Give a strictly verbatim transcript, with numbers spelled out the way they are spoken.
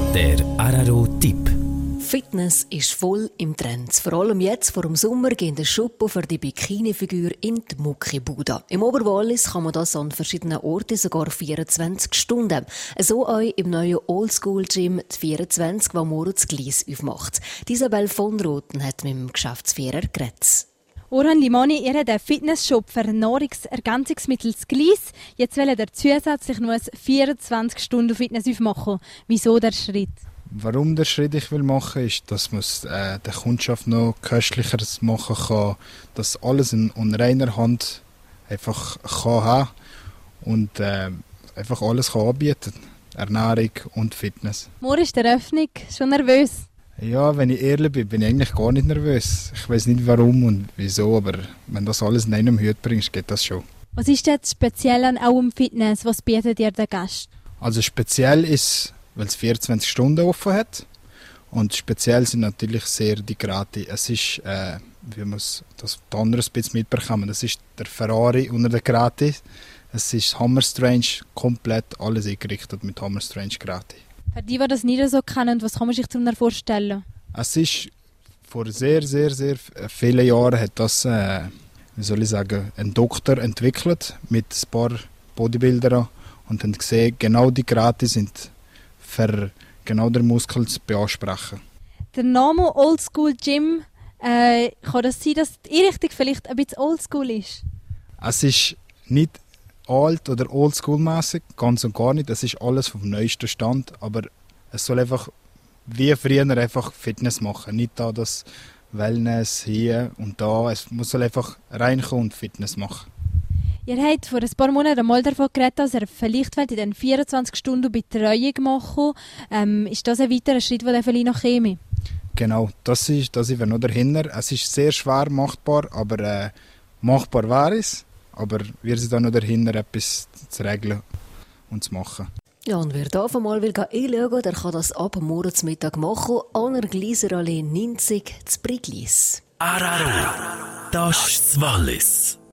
Der Araro-Tipp. Fitness ist voll im Trend. Vor allem jetzt vor dem Sommer gehen die Schuppen für die Bikini-Figur in die Muckibude. Im Oberwallis kann man das an verschiedenen Orten sogar vierundzwanzig Stunden. So auch im neuen Oldschool-Gym die vierundzwanzig, das Moritz Glies aufmacht. Isabel von Roten hat mit dem Geschäftsführer geredet. Orhan Limani, ihr habt einen Fitnessshop für Nahrungsergänzungsmittel Glies. Jetzt wollen ihr zusätzlich nur ein vierundzwanzig Stunden Fitness aufmachen. Wieso der Schritt? Warum der Schritt ich will machen, ist, dass man es äh, der Kundschaft noch köstlicher machen kann, dass alles in, in reiner Hand einfach kann haben und äh, einfach alles kann anbieten. Ernährung und Fitness. Morgen ist die Eröffnung. Schon nervös? Ja, wenn ich ehrlich bin, bin ich eigentlich gar nicht nervös. Ich weiß nicht warum und wieso, aber wenn das alles in einem Hut bringst, geht das schon. Was ist jetzt speziell an eurem Fitness? Was bietet ihr den Gästen? Also speziell ist, weil es vierundzwanzig Stunden offen hat. Und speziell sind natürlich sehr die Grati. Es ist, äh, wie man das anderes ein bisschen mitbekommen, das ist der Ferrari unter der Grati. Es ist Hammer Strange, komplett alles eingerichtet mit Hammer Strange Grati. Für die, die das nicht so kennen, was kann man sich darunter vorstellen? Es ist vor sehr, sehr, sehr vielen Jahren hat das, äh, wie soll ich sagen, ein Doktor entwickelt mit ein paar Bodybuildern und haben gesehen, genau die Grati sind für genau den Muskel zu beanspruchen. Der Name Oldschool Gym, äh, kann das sein, dass die Einrichtung vielleicht ein bisschen oldschool ist? Es ist nicht alt- oder oldschool-mässig, ganz und gar nicht. Es ist alles vom neuesten Stand, aber es soll einfach wie früher einfach Fitness machen. Nicht da das Wellness hier und da. Es muss einfach reinkommen und Fitness machen. Ihr habt vor ein paar Monaten mal davon geredet, dass ihr vielleicht in den vierundzwanzig Stunden Betreuung machen. Ähm, ist das ein weiterer Schritt, der vielleicht noch käme? Genau, das ist, das ist noch dahinter. Es ist sehr schwer machbar, aber äh, machbar wäre es. Aber wir sind da noch dahinter, etwas zu regeln und zu machen. Ja, und wer da einmal will einschauen, der kann das ab morgen Mittag machen, an der Glieserallee neunzig zu Briglis. Araro. Das ist das Wallis.